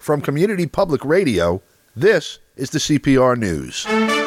From Community Public Radio, this is the CPR News.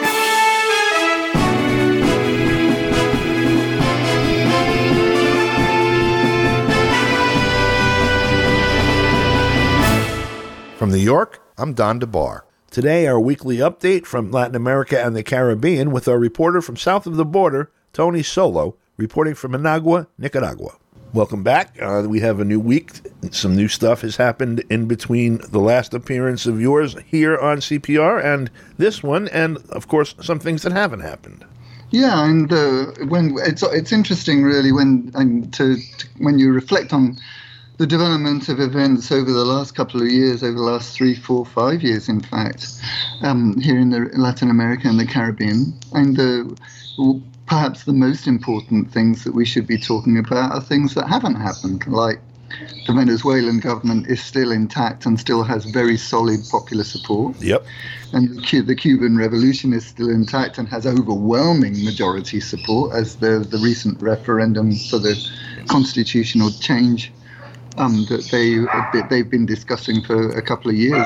From New York, I'm Don DeBar. Today, our weekly update from Latin America and the Caribbean with our reporter from south of the border, Tony Solo, reporting from Managua, Nicaragua. Welcome back. We have a new week. Some new stuff has happened in between the last appearance of yours here on CPR and this one, and, of course, some things that haven't happened. Yeah, and when it's interesting, really, when you reflect on the development of events over the last couple of years, over the last 3, 4, 5 years, in fact, here in Latin America and the Caribbean. And perhaps the most important things that we should be talking about are things that haven't happened, like the Venezuelan government is still intact and still has very solid popular support. Yep. And the Cuban Revolution is still intact and has overwhelming majority support, as the recent referendum for the constitutional change that they've been discussing for a couple of years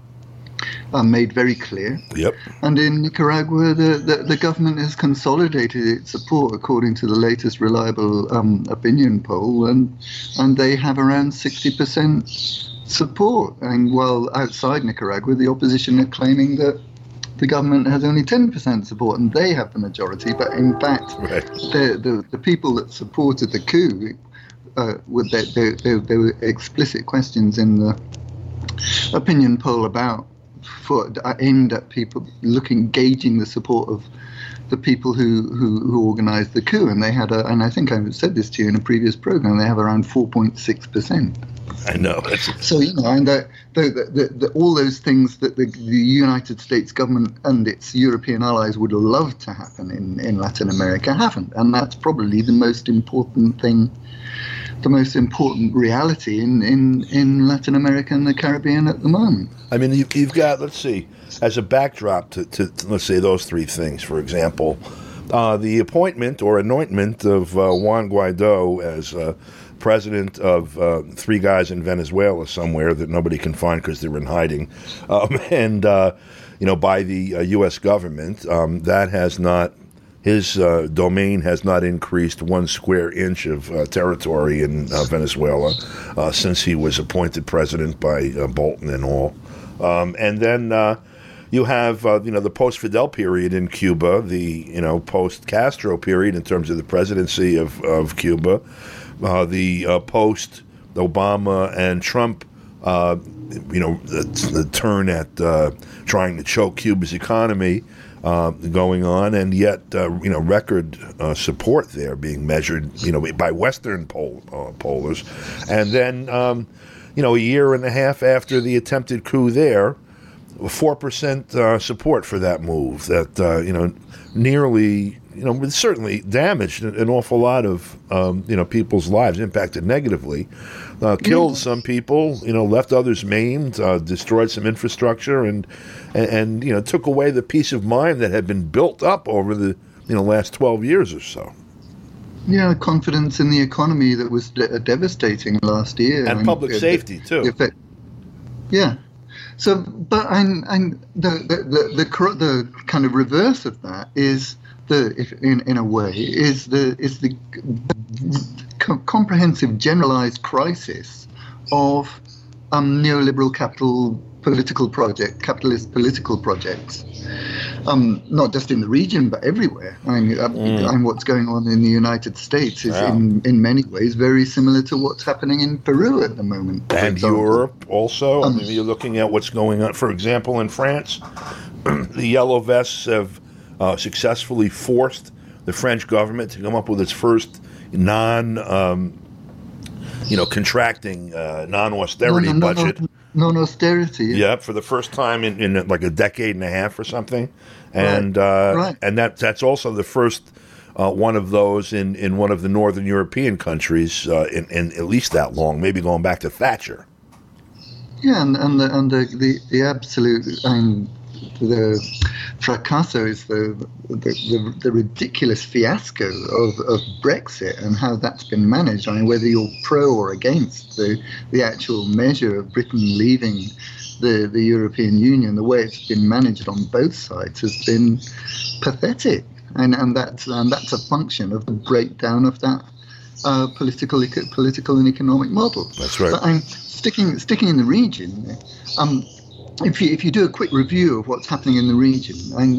made very clear. Yep. And in Nicaragua, the government has consolidated its support according to the latest reliable opinion poll, and they have around 60% support. And while outside Nicaragua, the opposition are claiming that the government has only 10% support and they have the majority. But in fact, right. the people that supported the coup, there were explicit questions in the opinion poll aimed at people gauging the support of the people who organised the coup, and they had and I think I said this to you in a previous program, they have around 4.6%. I know. So and all those things that the United States government and its European allies would love to happen in Latin America haven't, and that's probably the most important thing. The most important reality in Latin America and the Caribbean at the moment. I mean, you've got, let's see, as a backdrop to let's say those three things, for example, the appointment or anointment of Juan Guaido as president of three guys in Venezuela somewhere that nobody can find because they're in hiding, and by the U.S. government, that has not. His domain has not increased 1 square inch of territory in Venezuela since he was appointed president by Bolton and all. And then you have the post-Fidel period in Cuba, the post-Castro period in terms of the presidency of Cuba, the post-Obama and Trump. The turn at trying to choke Cuba's economy. Going on, and yet, record support there being measured, by Western pollers. And then, a year and a half after the attempted coup there, 4% support for that move that, nearly, certainly damaged an awful lot of, people's lives, impacted negatively, killed some people, left others maimed, destroyed some infrastructure, and took away the peace of mind that had been built up over the, last 12 years or so. Yeah, confidence in the economy that was devastating last year. And public safety, too. Yeah. So, but the kind of reverse of that is in a way is the comprehensive generalized crisis of neoliberal capitalist political projects, not just in the region but everywhere. And what's going on in the United States is in many ways very similar to what's happening in Peru at the moment. And Europe also. You're looking at what's going on, for example, in France. The Yellow Vests have successfully forced the French government to come up with its first contracting, non-austerity budget. Non-austerity. Yeah, for the first time in like a decade and a half or something. And and that's also the first one of those in one of the northern European countries in at least that long, maybe going back to Thatcher. Yeah, and the absolute, the fracasso is the ridiculous fiasco of Brexit and how that's been managed. Whether you're pro or against the actual measure of Britain leaving the European Union, the way it's been managed on both sides has been pathetic, and that's a function of the breakdown of that political and economic model. That's right. But I'm sticking in the region. If you do a quick review of what's happening in the region, and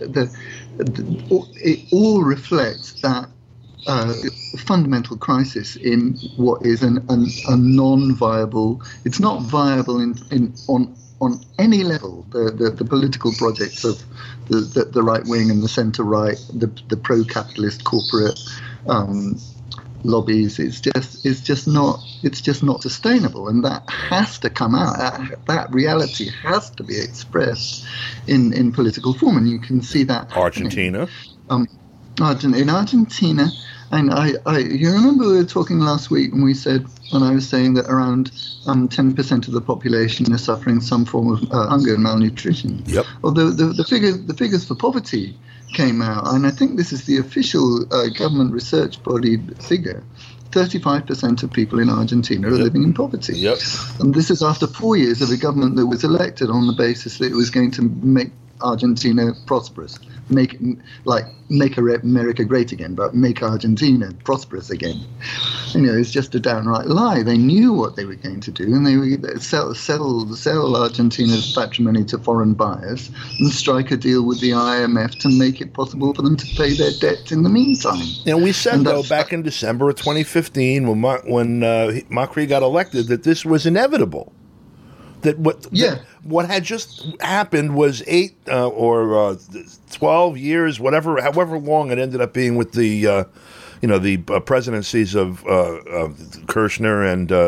it all reflects that fundamental crisis in what is a non-viable. It's not viable on any level. The political projects of the right wing and the centre right, the pro-capitalist corporate lobbies, it's just not sustainable, and that has to come out. That reality has to be expressed in political form, and you can see that Argentina. In Argentina, and you remember we were talking last week when I was saying that around 10% of the population are suffering some form of hunger and malnutrition. Yep. Although the figures for poverty came out, and I think this is the official government research body figure. 35% of people in Argentina are living in poverty. Yep. And this is after 4 years of a government that was elected on the basis that it was going to make Argentina prosperous, make America great again, but make Argentina prosperous again. It's just a downright lie. They knew what they were going to do, and they would sell Argentina's patrimony to foreign buyers and strike a deal with the IMF to make it possible for them to pay their debt in the meantime. And we said, though, back in December of 2015, when Macri got elected, that this was inevitable. That what had just happened was 8 or 12 years, however long it ended up being with the presidencies of Kirchner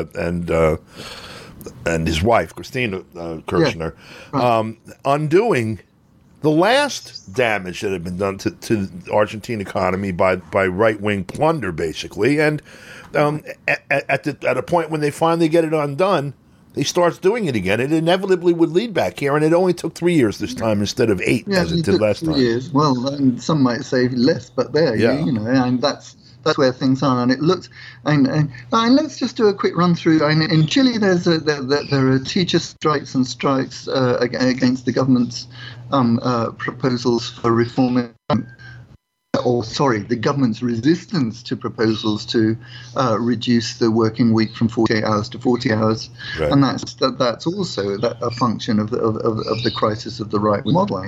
and his wife Christina Kirchner, undoing the last damage that had been done to the Argentine economy by right-wing plunder, basically, and at a point when they finally get it undone, he starts doing it again. It inevitably would lead back here, and it only took 3 years this time instead of 8 as it did last time. 3 years. Well, and some might say less, but and that's where things are. And it looks. And let's just do a quick run through. In Chile, there are teacher strikes and strikes against the government's proposals for reforming. The government's resistance to proposals to reduce the working week from 48 hours to 40 hours, right. And that's also a function of the crisis of the right model.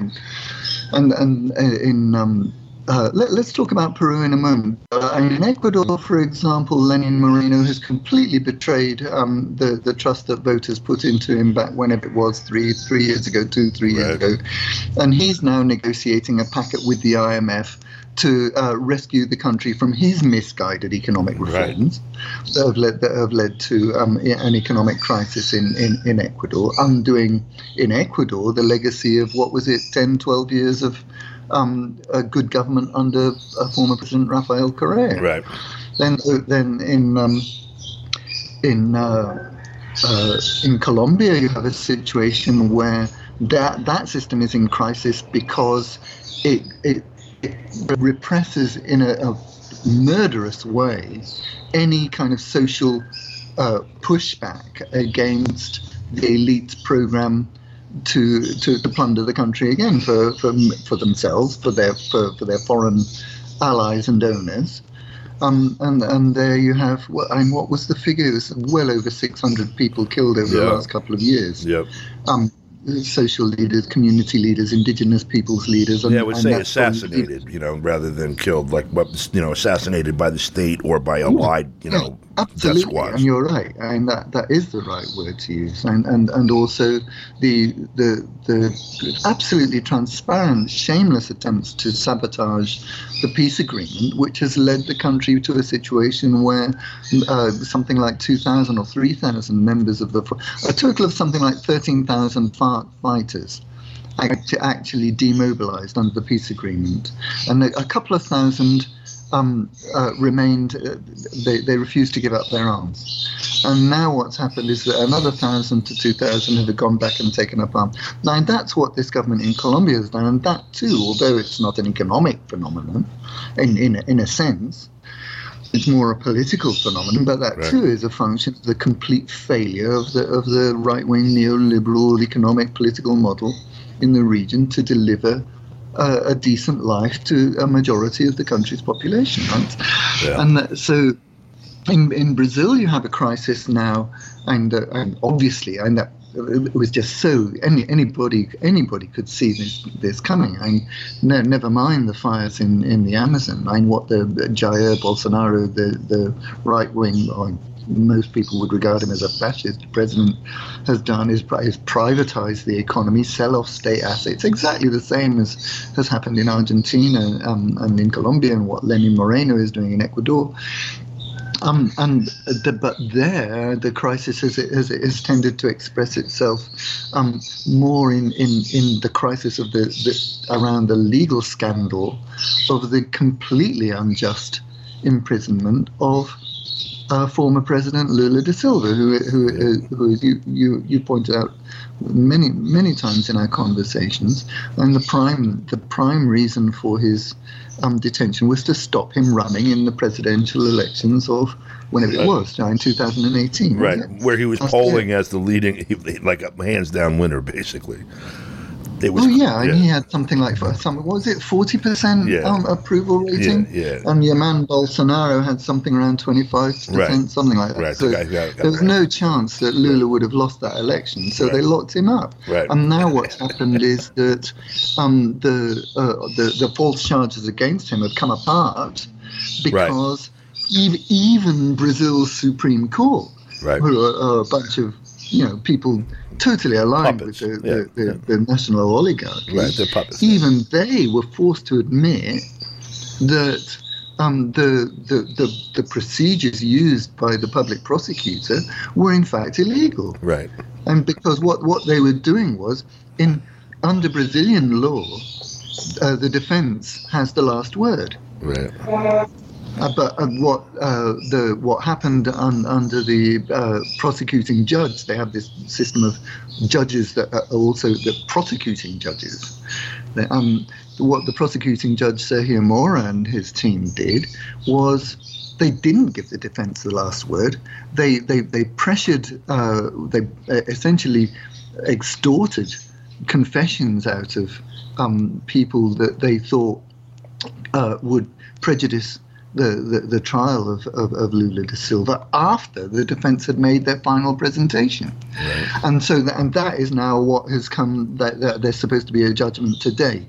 Let's talk about Peru in a moment. In Ecuador, for example, Lenin Moreno has completely betrayed the trust that voters put into him back whenever it was 3 years ago, 3 years ago, and he's now negotiating a packet with the IMF to rescue the country from his misguided economic reforms that have led to an economic crisis in Ecuador, undoing in Ecuador the legacy of 10-12 years of a good government under former President Rafael Correa. Right. Then in Colombia, you have a situation where that system is in crisis because it represses in a murderous way any kind of social pushback against the elite's program to plunder the country again for themselves, for their foreign allies and donors. And there you have, what was the figure? It was well over 600 people killed over the last couple of years. Yep. Social leaders, community leaders, indigenous peoples leaders. I would say assassinated, rather than killed, assassinated by the state or by allied, absolutely, death squads. And you're right, and that is the right word to use, and also the absolutely transparent, shameless attempts to sabotage the peace agreement, which has led the country to a situation where something like 2,000 or 3,000 members of a total of something like 13,000 fighters actually demobilized under the peace agreement, and a couple of thousand remained. They refused to give up their arms, and now what's happened is that another 1,000 to 2,000 have gone back and taken up arms. Now that's what this government in Colombia has done, and that too, although it's not an economic phenomenon, in a sense, it's more a political phenomenon, but that Right. too is a function of the complete failure of the right-wing neoliberal economic political model in the region to deliver a decent life to a majority of the country's population. Right? Yeah. And so in Brazil, you have a crisis now, and obviously, and that it was just so anybody could see this coming. Never mind the fires in the Amazon. what the Jair Bolsonaro, the right wing, or most people would regard him as a fascist president, has done is privatize the economy, sell off state assets, exactly the same as has happened in Argentina and in Colombia, and what Lenin Moreno is doing in Ecuador. But there, the crisis has tended to express itself more in the crisis of around the legal scandal of the completely unjust imprisonment of former President Lula da Silva, who you pointed out many times in our conversations, and the prime reason for his detention was to stop him running in the presidential elections of whenever it was, in 2018. Right, where he was That's polling it. as the leading, like a hands-down winner, basically. It was, and he had something like what was it, 40% Yeah. approval rating? Yeah. And your man Bolsonaro had something around 25%, Right. something like that. Right, So the guy got there was right. no chance that Lula would have lost that election, so Right. they locked him up. Right. And now what's happened is that the false charges against him have come apart because even Brazil's Supreme Court, Right. who are a bunch of people totally aligned Puppets. with Yeah. the national oligarchy, Right, they're puppets. even they were forced to admit that the procedures used by the public prosecutor were in fact illegal. Right. And because what they were doing was, under Brazilian law, the defense has the last word. Right. But what happened under the prosecuting judge, they have this system of judges that are also the prosecuting judges. What the prosecuting judge Sergio Mora and his team did was they didn't give the defense the last word. They pressured, they essentially extorted confessions out of people that they thought would prejudice the trial of Lula da Silva after the defense had made their final presentation. Right. And so that is now what has come, that there's supposed to be a judgment today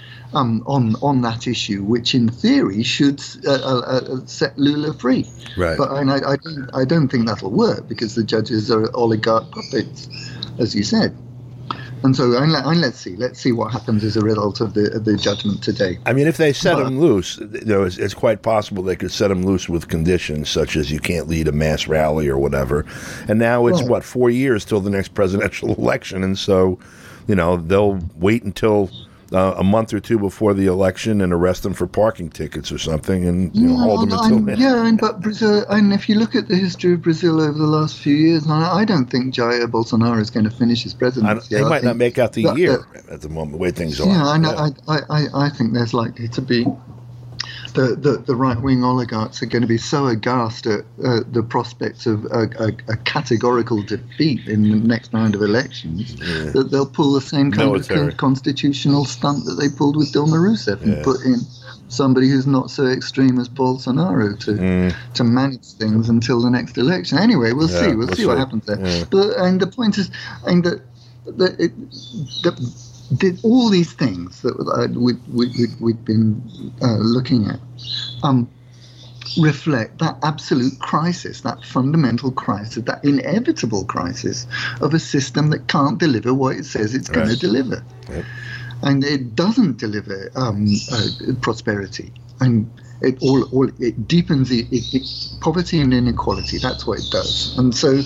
on that issue, which in theory should set Lula free. Right. But I don't think that'll work because the judges are oligarch puppets, as you said. And so let's see what happens as a result of the judgment today. I mean, if they set him loose, it's quite possible they could set him loose with conditions such as you can't lead a mass rally or whatever. And now it's, 4 years till the next presidential election. And so, they'll wait until a month or two before the election and arrest them for parking tickets or something and hold them until then. But Brazil, and if you look at the history of Brazil over the last few years, I don't think Jair Bolsonaro is going to finish his presidency. He might not make out the year at the moment, the way things are. I think there's likely to be the right-wing oligarchs are going to be so aghast at the prospects of a categorical defeat in the next round of elections that they'll pull the same kind of constitutional stunt that they pulled with Dilma Rousseff and put in somebody who's not so extreme as Bolsonaro to manage things until the next election. Anyway, we'll see. We'll see what happens there. Yeah. And the point is, did all these things that we've been looking at reflect that absolute crisis, that fundamental crisis, that inevitable crisis of a system that can't deliver what it says it's going to deliver. Right. And it doesn't deliver prosperity. And it deepens poverty and inequality. That's what it does. And so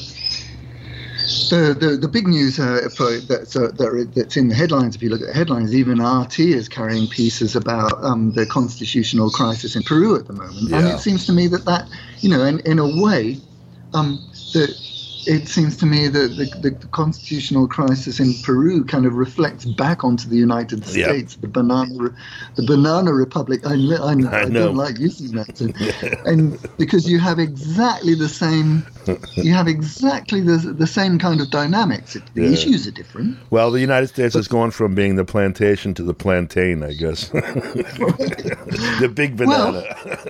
the big news that's in the headlines, if you look at the headlines, even RT is carrying pieces about the constitutional crisis in Peru at the moment. Yeah. And it seems to me that in a way, it seems to me that the constitutional crisis in Peru kind of reflects back onto the United States, the banana republic. I don't like using that, and because you have exactly the same, the same kind of dynamics. The issues are different. Well, the United States has gone from being the plantation to the plantain, I guess. The big banana.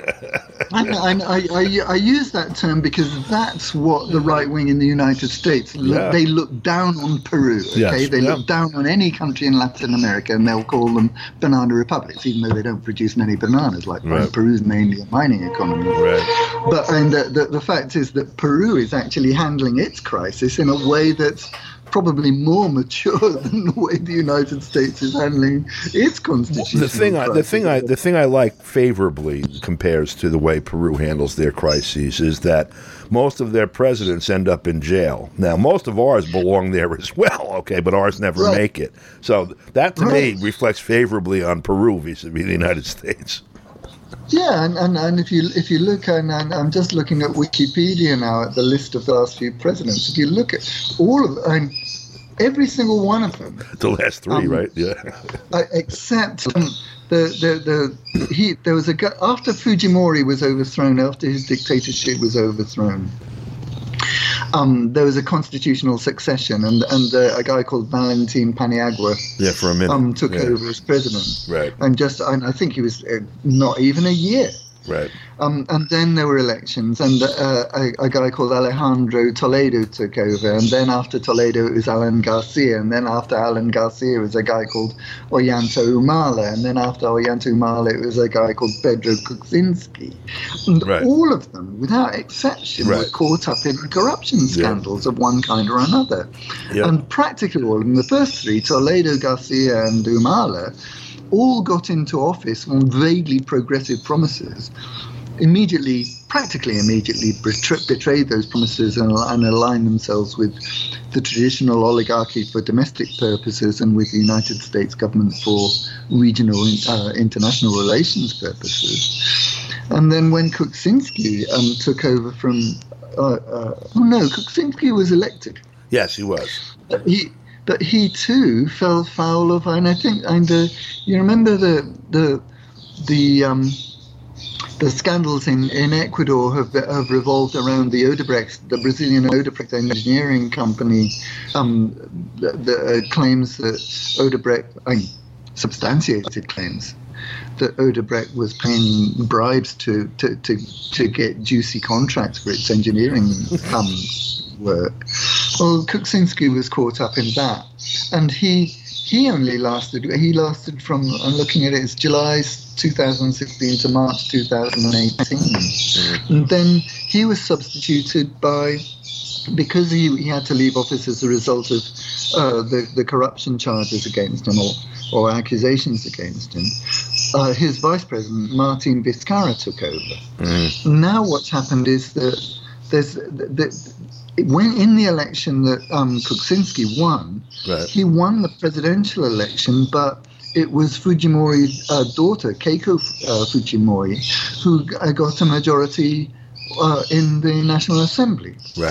Well, I use that term because that's what the right wing in the United States they look down on Peru. Okay, they look down on any country in Latin America, and they'll call them banana republics, even though they don't produce many bananas. Like Peru's mainly a mining economy. Right. But the fact is that Peru is actually handling its crisis in a way that's probably more mature than the way the United States is handling its constitution. The thing I like favorably compares to the way Peru handles their crises is that most of their presidents end up in jail. Now, most of ours belong there as well, okay, but ours never make it. So that to me reflects favorably on Peru vis-a-vis the United States. Yeah, and if you look, and I'm just looking at Wikipedia now at the list of the last few presidents. If you look at all of them, every single one of them, the last three, right? Yeah, except there was a guy after Fujimori was overthrown, after his dictatorship was overthrown. There was a constitutional succession, and a guy called Valentin Paniagua for a minute took over as president. Right. And I think he was not even a year. Right. And then there were elections, and a guy called Alejandro Toledo took over, and then after Toledo it was Alan Garcia, and then after Alan Garcia it was a guy called Ollanta Humala, and then after Ollanta Humala it was a guy called Pedro Kuczynski. And all of them, without exception, were caught up in corruption scandals of one kind or another. And practically all of them, the first three, Toledo, Garcia and Humala, all got into office on vaguely progressive promises, practically immediately betrayed those promises and aligned themselves with the traditional oligarchy for domestic purposes and with the United States government for regional international relations purposes. And then when Kuczynski took over from... Kuczynski was elected. Yes, he was. But he too fell foul of, and I think, you remember the scandals in Ecuador have revolved around the Odebrecht, the Brazilian Odebrecht engineering company, that claims that Odebrecht, substantiated claims that Odebrecht was paying bribes to get juicy contracts for its engineering work. Well, Kuczynski was caught up in that, and he lasted from, I'm looking at it, it's July 2016 to March 2018. And then he was substituted because he had to leave office as a result of the corruption charges against him or accusations against him. His vice president, Martin Vizcarra, took over. Now what's happened is that when in the election that Kuczynski won, he won the presidential election, but it was Fujimori's daughter, Keiko Fujimori, who got a majority in the National Assembly. Right.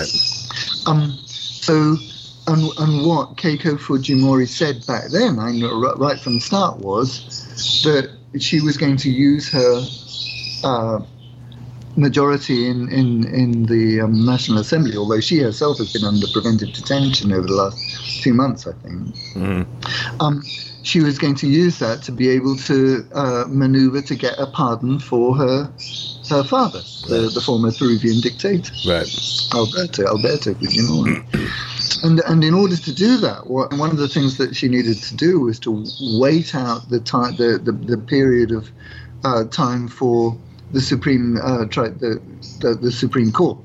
And what Keiko Fujimori said back then, right from the start, was that she was going to use her majority in the National Assembly, although she herself has been under preventive detention over the last 2 months, I think. She was going to use that to be able to maneuver to get a pardon for her father, the former Peruvian dictator, Alberto Fujimori. And in order to do that, one of the things that she needed to do was to wait out the period of time for the Supreme the Supreme Court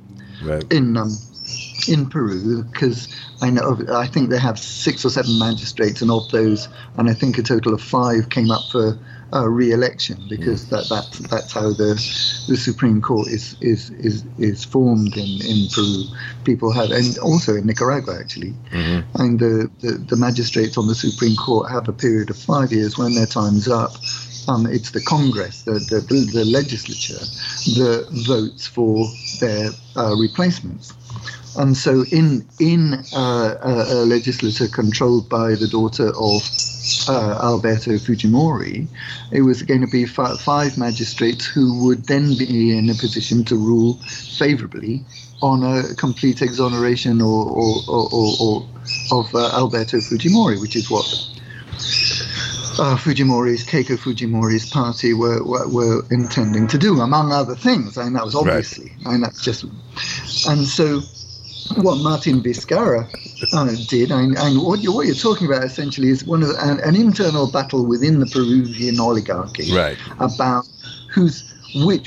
in Peru, because I think they have 6 or 7 magistrates, and of those, and I think a total of 5 came up for re-election, because that's how the Supreme Court is formed in Peru. People have, and also in Nicaragua actually, and the magistrates on the Supreme Court have a period of 5 years. When their time's up, it's the Congress, the legislature, that votes for their replacements. And so in a legislature controlled by the daughter of Alberto Fujimori, it was going to be five magistrates who would then be in a position to rule favorably on a complete exoneration of Alberto Fujimori, which is what Keiko Fujimori's party were intending to do, among other things. And that was obviously, right. And that's just, and so what Martin Vizcarra did, and what you're talking about essentially is an internal battle within the Peruvian oligarchy, right, about which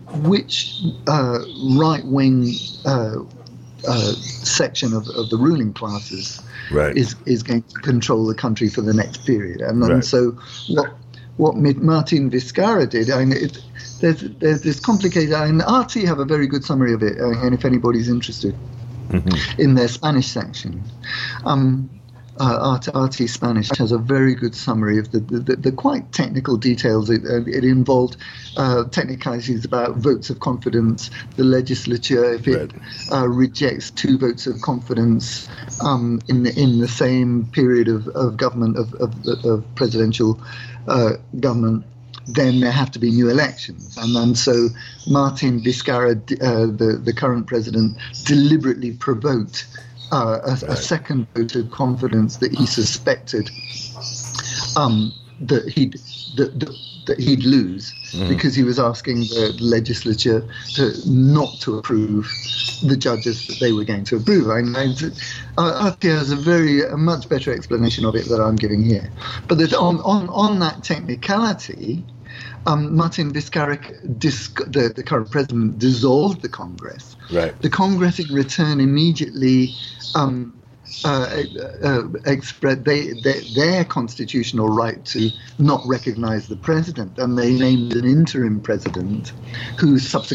right-wing section of the ruling classes, right, is going to control the country for the next period. And right. So what Martin Vizcarra did, I mean, there's this complicated, and RT have a very good summary of it, and if anybody's interested, in their Spanish section. RT Spanish has a very good summary of the quite technical details. It involved technicalities about votes of confidence. The legislature, if it rejects 2 votes of confidence in the same period of government of presidential government, then there have to be new elections. And so Martin Vizcarra, the current president, deliberately provoked a second vote of confidence that he suspected that he'd lose, because he was asking the legislature not to approve the judges that they were going to approve. RT has a much better explanation of it than I'm giving here. But on that technicality, Martin Vizcarra, the current president, dissolved the Congress. Right. The Congress, in return, immediately expressed their constitutional right to not recognize the president, and they named an interim president who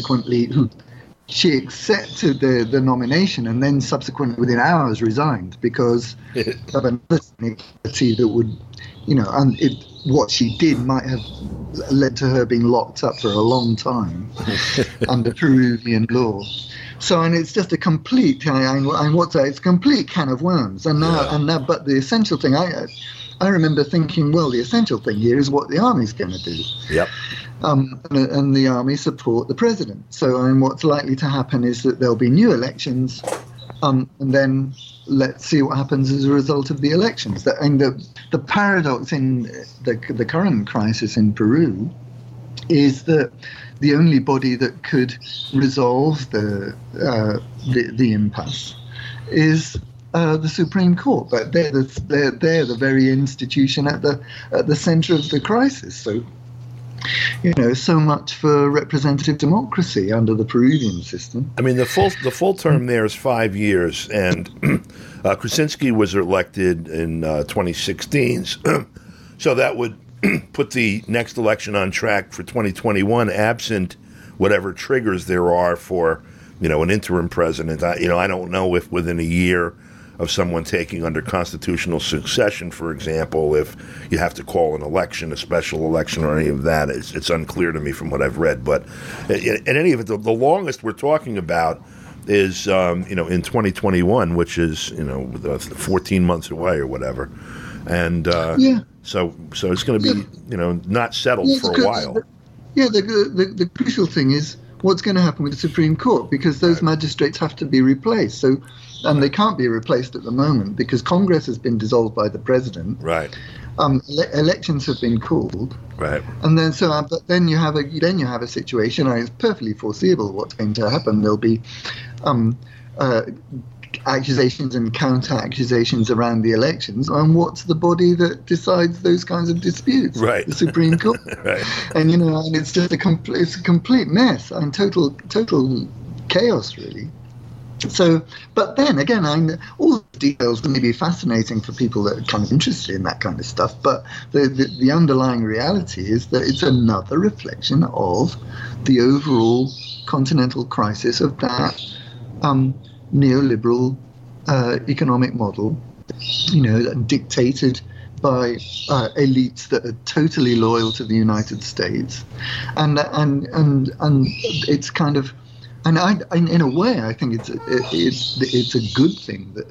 she accepted the nomination and then subsequently within hours resigned because of another technicality that would, what she did might have led to her being locked up for a long time under Peruvian law. So, and it's just a complete, it's a complete can of worms. And now, but the essential thing, I remember thinking, well, the essential thing here is what the army's going to do. Yep. And the army support the president. So, what's likely to happen is that there'll be new elections, and then let's see what happens as a result of the elections. And the paradox in the current crisis in Peru is that the only body that could resolve the impasse is the Supreme Court, but they're the very institution at the center of the crisis. So, so much for representative democracy under the Peruvian system. I mean, the full term there is 5 years, and Krasinski was elected in 2016, so that would put the next election on track for 2021, absent whatever triggers there are for, an interim president. I don't know if within a year of someone taking under constitutional succession, for example, if you have to call an election, a special election, or any of that. It's unclear to me from what I've read. But in any event, the longest we're talking about is, in 2021, which is, 14 months away or whatever. And so it's going to be, not settled for a while. The crucial thing is what's going to happen with the Supreme Court, because those magistrates have to be replaced. So, and they can't be replaced at the moment because Congress has been dissolved by the president. Right. Elections have been called. Right. And then but then you have a situation, and it's perfectly foreseeable what's going to happen. There'll be accusations and counter-accusations around the elections, and what's the body that decides those kinds of disputes? Right. The Supreme Court. Right. And and it's just a complete mess and total chaos, really. So, but then again, all the details may be fascinating for people that are kind of interested in that kind of stuff, but the underlying reality is that it's another reflection of the overall continental crisis of that neoliberal economic model, dictated by elites that are totally loyal to the United States, and it's kind of in a way, I think it's a good thing that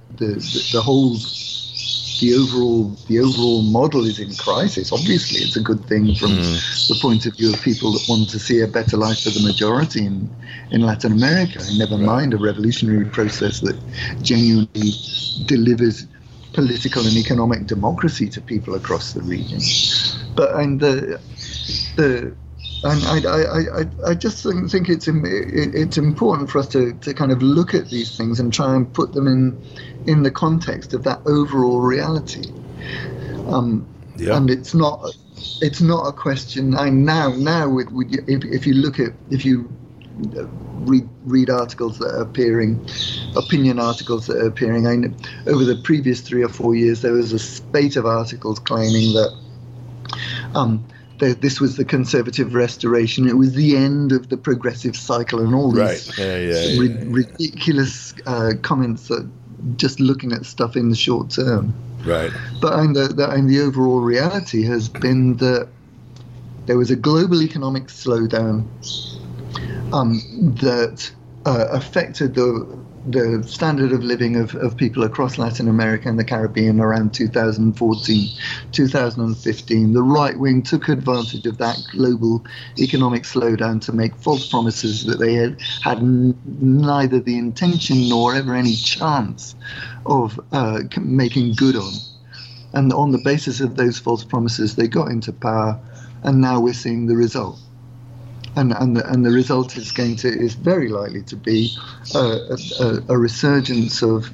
the overall model is in crisis. Obviously, it's a good thing from the point of view of people that want to see a better life for the majority in Latin America. And never mind a revolutionary process that genuinely delivers political and economic democracy to people across the region. But I just think it's important for us to kind of look at these things and try and put them in the context of that overall reality. And it's not a question. If you read articles that are appearing, opinion articles that are appearing, over the previous 3 or 4 years there was a spate of articles claiming that this was the conservative restoration, it was the end of the progressive cycle, and all these ridiculous comments that just looking at stuff in the short term. Right. But the overall reality has been that there was a global economic slowdown that affected the standard of living of people across Latin America and the Caribbean around 2014, 2015. The right wing took advantage of that global economic slowdown to make false promises that they had neither the intention nor ever any chance of making good on. And on the basis of those false promises, they got into power, and now we're seeing the result. And the result is very likely to be a resurgence of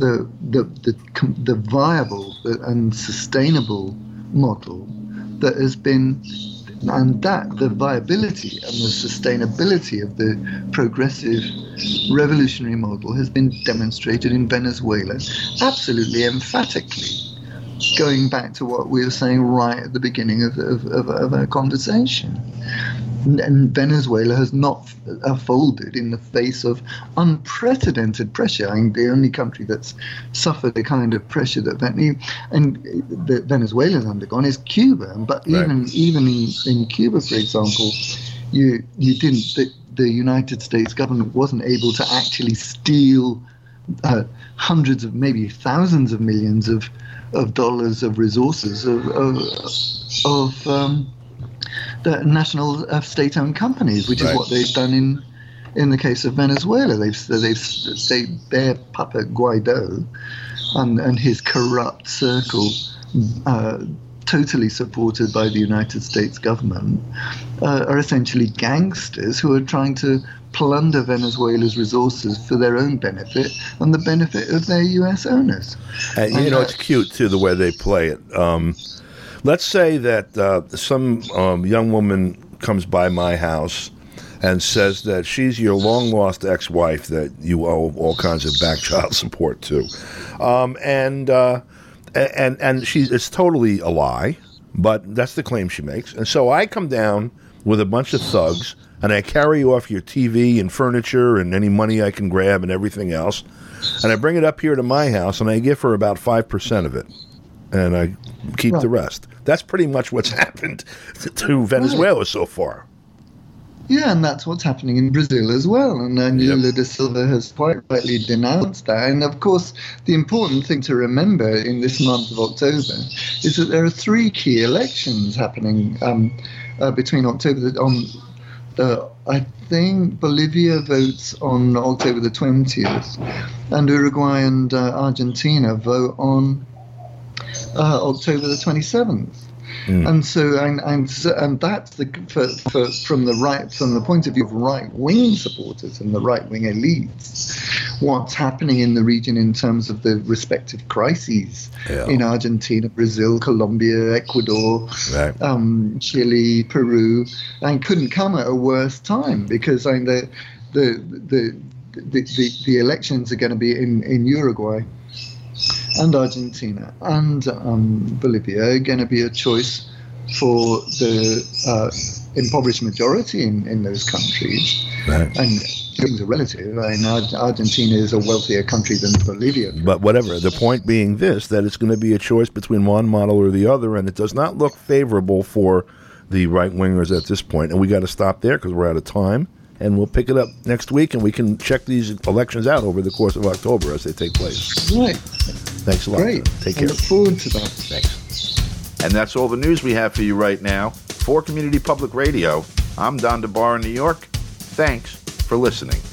the viable and sustainable model that has been, and that the viability and the sustainability of the progressive revolutionary model has been demonstrated in Venezuela absolutely emphatically, going back to what we were saying right at the beginning of our conversation. And Venezuela has not folded in the face of unprecedented pressure. I mean, the only country that's suffered the kind of pressure that Venezuela has undergone is Cuba. But even in Cuba, for example, the United States government wasn't able to actually steal hundreds of, maybe thousands of millions of dollars of resources of the national state-owned companies, which is what they've done in the case of Venezuela. Their puppet Guaido and his corrupt circle, totally supported by the United States government, are essentially gangsters who are trying to plunder Venezuela's resources for their own benefit and the benefit of their U.S. owners. And it's cute, too, the way they play it. Let's say that some young woman comes by my house and says that she's your long-lost ex-wife that you owe all kinds of back child support to. And it's totally a lie, but that's the claim she makes. And so I come down with a bunch of thugs, and I carry off your TV and furniture and any money I can grab and everything else, and I bring it up here to my house, and I give her about 5% of it, and I keep the rest. That's pretty much what's happened to Venezuela so far. Yeah, and that's what's happening in Brazil as well. And Lula da Silva has quite rightly denounced that. And of course, the important thing to remember in this month of October is that there are 3 key elections happening between October I think Bolivia votes on October the 20th, and Uruguay and Argentina vote on October the 27th. And so, and that's from the point of view of right-wing supporters and the right-wing elites, what's happening in the region in terms of the respective crises in Argentina, Brazil, Colombia, Ecuador, Chile, Peru, and couldn't come at a worse time, because the elections are going to be in Uruguay and Argentina and Bolivia are going to be a choice for the impoverished majority in those countries. And things are relative. I mean, Argentina is a wealthier country than Bolivia. But whatever. The point being that it's going to be a choice between one model or the other, and it does not look favorable for the right-wingers at this point. And we got to stop there because we're out of time. and we'll pick it up next week, and we can check these elections out over the course of October as they take place. Right. Thanks a lot. Great. Take care. I look forward to that. Thanks. And that's all the news we have for you right now. For Community Public Radio, I'm Don DeBar in New York. Thanks for listening.